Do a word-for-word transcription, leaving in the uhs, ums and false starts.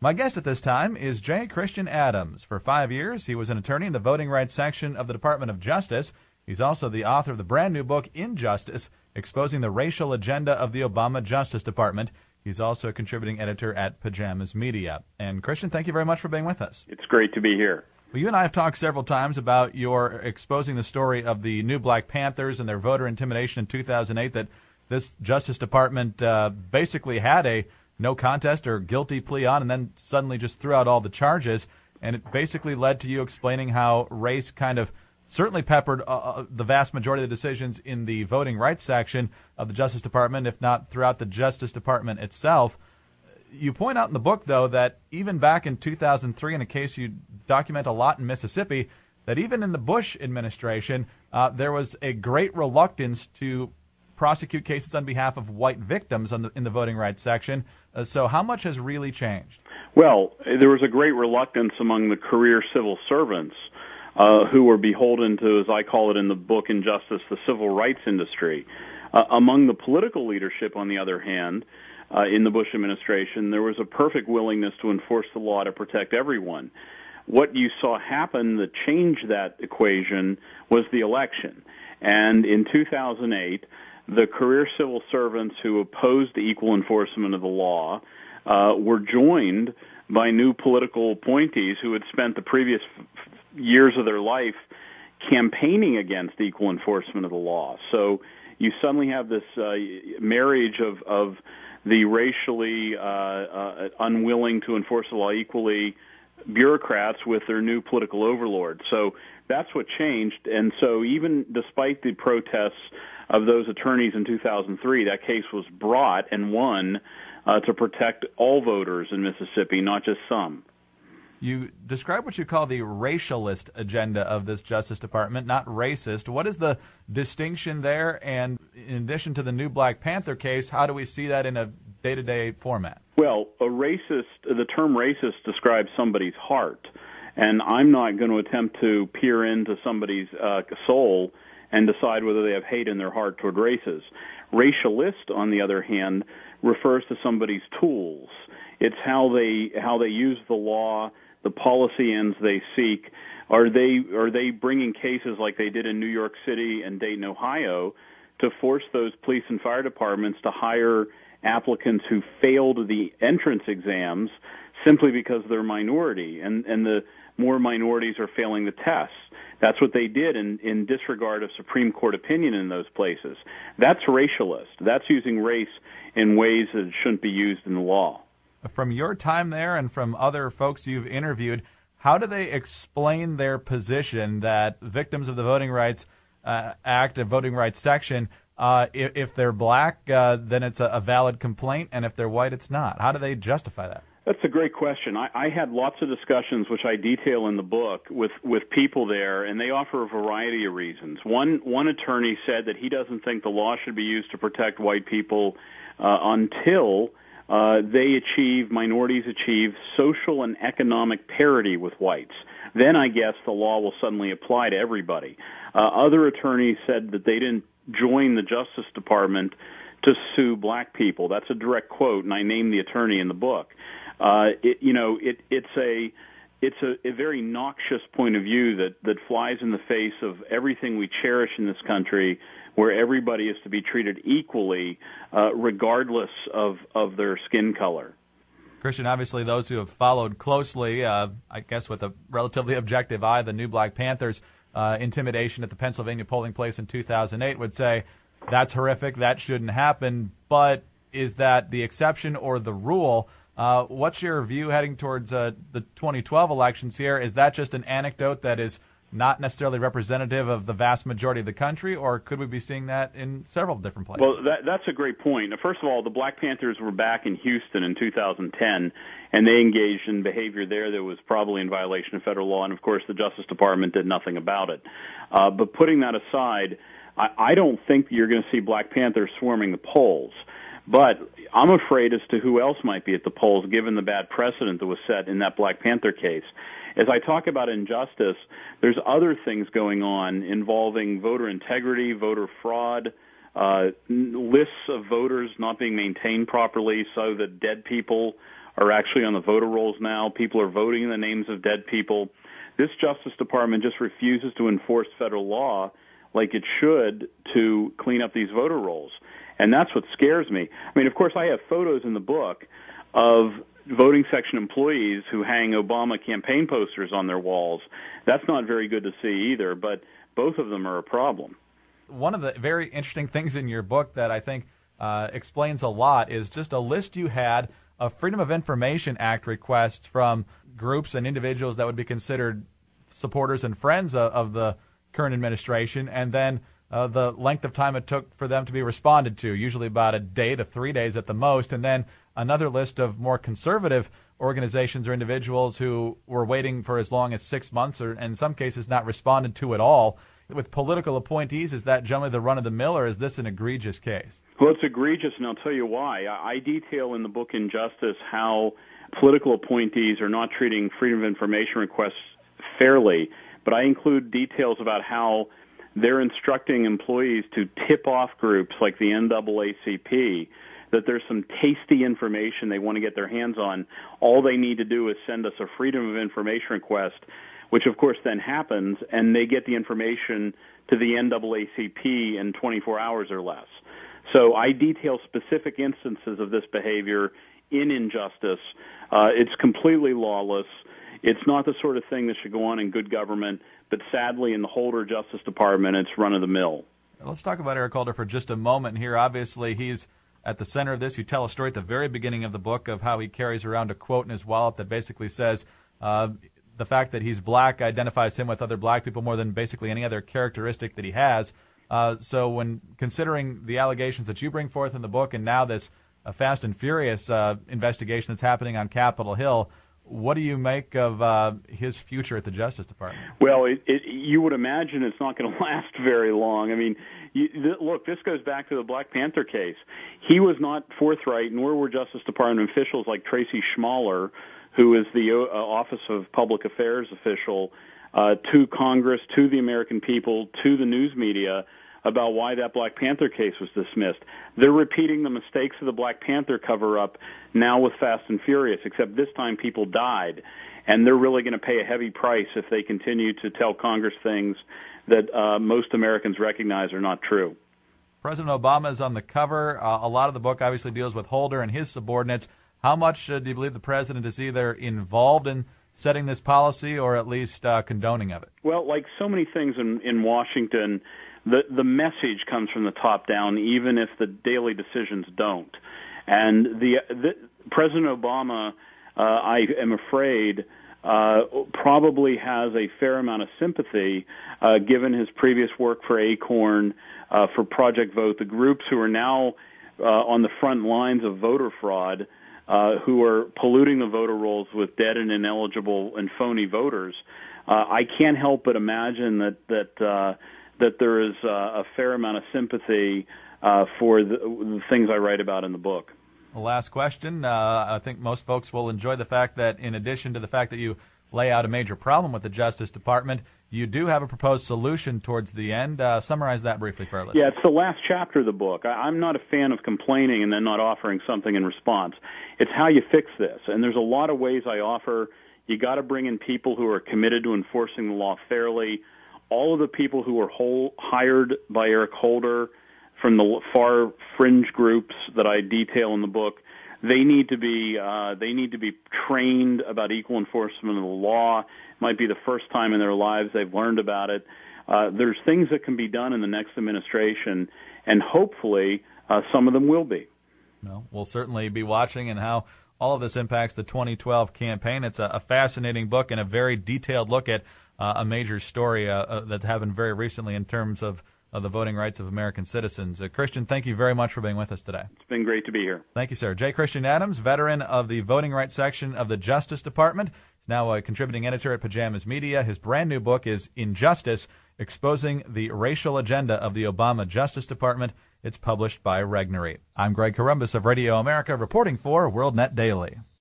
My guest at this time is J. Christian Adams. For five years, he was an attorney in the voting rights section of the Department of Justice. He's also the author of the brand new book, Injustice, Exposing the Racial Agenda of the Obama Justice Department. He's also a contributing editor at Pajamas Media. And Christian, thank you very much for being with us. It's great to be here. Well, you and I have talked several times about your exposing the story of the new Black Panthers and their voter intimidation in two thousand eight, that this Justice Department uh, basically had a no contest or guilty plea on and then suddenly just threw out all the charges. And it basically led to you explaining how race kind of certainly peppered uh, the vast majority of the decisions in the voting rights section of the Justice Department, if not throughout the Justice Department itself. You point out in the book, though, that even back in two thousand three, in a case you document a lot in Mississippi, that even in the Bush administration, uh, there was a great reluctance to prosecute cases on behalf of white victims on the, in the voting rights section. Uh, so how much has really changed? Well, there was a great reluctance among the career civil servants uh, who were beholden to, as I call it in the book Injustice, the civil rights industry. Uh, among the political leadership, on the other hand, uh, in the Bush administration, there was a perfect willingness to enforce the law to protect everyone. What you saw happen that changed that equation was the election. And in two thousand eight, the career civil servants who opposed the equal enforcement of the law uh, were joined by new political appointees who had spent the previous f- years of their life campaigning against equal enforcement of the law. So you suddenly have this uh, marriage of, of the racially uh, uh, unwilling to enforce the law equally bureaucrats with their new political overlords. So that's what changed. And so even despite the protests of those attorneys in two thousand three, that case was brought and won uh, to protect all voters in Mississippi, not just some. You describe what you call the racialist agenda of this Justice Department, not racist. What is the distinction there? And in addition to the new Black Panther case, how do we see that in a day-to-day format? Well, a racist, the term racist describes somebody's heart, and I'm not going to attempt to peer into somebody's uh, soul and decide whether they have hate in their heart toward races. Racialist, on the other hand, refers to somebody's tools. It's how they how they use the law, the policy ends they seek. Are they are they bringing cases like they did in New York City and Dayton, Ohio, to force those police and fire departments to hire applicants who failed the entrance exams simply because they're minority, and, and the more minorities are failing the tests? That's what they did in, in disregard of Supreme Court opinion in those places. That's racialist. That's using race in ways that it shouldn't be used in the law. From your time there and from other folks you've interviewed, how do they explain their position that victims of the Voting Rights uh, Act and Voting Rights Section, uh, if, if they're black, uh, then it's a, a valid complaint, and if they're white, it's not? How do they justify that? That's a great question. I, I had lots of discussions, which I detail in the book, with, with people there, and they offer a variety of reasons. One one attorney said that he doesn't think the law should be used to protect white people uh, until uh, they achieve, minorities achieve, social and economic parity with whites. Then I guess the law will suddenly apply to everybody. Uh, other attorneys said that they didn't join the Justice Department to sue black people. That's a direct quote, and I named the attorney in the book. Uh, it, you know, it, it's a it's a, a very noxious point of view that, that flies in the face of everything we cherish in this country, where everybody is to be treated equally, uh, regardless of, of their skin color. Christian, obviously those who have followed closely, uh, I guess with a relatively objective eye, the new Black Panthers uh, intimidation at the Pennsylvania polling place in two thousand eight would say that's horrific, that shouldn't happen, but is that the exception or the rule? Uh, what's your view heading towards uh, the twenty twelve elections here? Is that just an anecdote that is not necessarily representative of the vast majority of the country, or could we be seeing that in several different places? Well, that, that's a great point. First of all, the Black Panthers were back in Houston in two thousand ten, and they engaged in behavior there that was probably in violation of federal law, and of course the Justice Department did nothing about it. Uh, but putting that aside, I, I don't think you're going to see Black Panthers swarming the polls. But I'm afraid as to who else might be at the polls, given the bad precedent that was set in that Black Panther case. As I talk about injustice, there's other things going on involving voter integrity, voter fraud, uh, lists of voters not being maintained properly so that dead people are actually on the voter rolls now. People are voting in the names of dead people. This Justice Department just refuses to enforce federal law like it should to clean up these voter rolls. And that's what scares me. I mean, of course, I have photos in the book of voting section employees who hang Obama campaign posters on their walls. That's not very good to see either, but both of them are a problem. One of the very interesting things in your book that I think uh, explains a lot is just a list you had of Freedom of Information Act requests from groups and individuals that would be considered supporters and friends of, of the current administration, and then uh, the length of time it took for them to be responded to, usually about a day to three days at the most, and then another list of more conservative organizations or individuals who were waiting for as long as six months or in some cases not responded to at all. With political appointees, is that generally the run-of-the-mill, or is this an egregious case? Well, it's egregious, and I'll tell you why. I detail in the book Injustice how political appointees are not treating Freedom of Information requests fairly, but I include details about how they're instructing employees to tip off groups like the N double A C P that there's some tasty information they want to get their hands on. All they need to do is send us a Freedom of Information request, which of course then happens, and they get the information to the N double A C P in twenty-four hours or less. So I detail specific instances of this behavior in Injustice. Uh, it's completely lawless. It's not the sort of thing that should go on in good government, but sadly in the Holder Justice Department, it's run-of-the-mill. Let's talk about Eric Holder for just a moment here. Obviously, he's at the center of this. You tell a story at the very beginning of the book of how he carries around a quote in his wallet that basically says uh, the fact that he's black identifies him with other black people more than basically any other characteristic that he has. Uh, so when considering the allegations that you bring forth in the book and now this uh, Fast and Furious uh, investigation that's happening on Capitol Hill, what do you make of uh, his future at the Justice Department? Well, it, it, you would imagine it's not going to last very long. I mean, you, th- look, this goes back to the Black Panther case. He was not forthright, nor were Justice Department officials like Tracy Schmaler, who is the uh, Office of Public Affairs official, uh, to Congress, to the American people, to the news media, about why that Black Panther case was dismissed. They're repeating the mistakes of the Black Panther cover-up now with Fast and Furious, except this time people died, and they're really going to pay a heavy price if they continue to tell Congress things that uh, most Americans recognize are not true. President Obama is on the cover. Uh, a lot of the book obviously deals with Holder and his subordinates. How much uh, do you believe the president is either involved in setting this policy or at least uh, condoning of it? Well, like so many things in, in Washington, the the message comes from the top down, even if the daily decisions don't. And the, the President Obama, uh, I am afraid, uh, probably has a fair amount of sympathy, uh, given his previous work for ACORN, uh, for Project Vote, the groups who are now uh, on the front lines of voter fraud, uh, who are polluting the voter rolls with dead and ineligible and phony voters. Uh, I can't help but imagine that that. Uh, that there is uh, a fair amount of sympathy uh, for the, the things I write about in the book. Last question. Uh, I think most folks will enjoy the fact that in addition to the fact that you lay out a major problem with the Justice Department, you do have a proposed solution towards the end. Uh, summarize that briefly for our listeners. Yeah, it's the last chapter of the book. I, I'm not a fan of complaining and then not offering something in response. It's how you fix this, and there's a lot of ways I offer. You got to bring in people who are committed to enforcing the law fairly. All of the people who were whole, hired by Eric Holder from the far fringe groups that I detail in the book, they need to be uh, they need to be trained about equal enforcement of the law. It might be the first time in their lives they've learned about it. Uh, there's things that can be done in the next administration, and hopefully uh, some of them will be. Well, we'll certainly be watching and how all of this impacts the twenty twelve campaign. It's a, a fascinating book and a very detailed look at uh, a major story uh, uh, that happened very recently in terms of uh, the voting rights of American citizens. Uh, Christian, thank you very much for being with us today. It's been great to be here. Thank you, sir. J. Christian Adams, veteran of the voting rights section of the Justice Department, is now a contributing editor at Pajamas Media. His brand new book is Injustice, Exposing the Racial Agenda of the Obama Justice Department. It's published by Regnery. I'm Greg Corombos of Radio America, reporting for WorldNet Daily.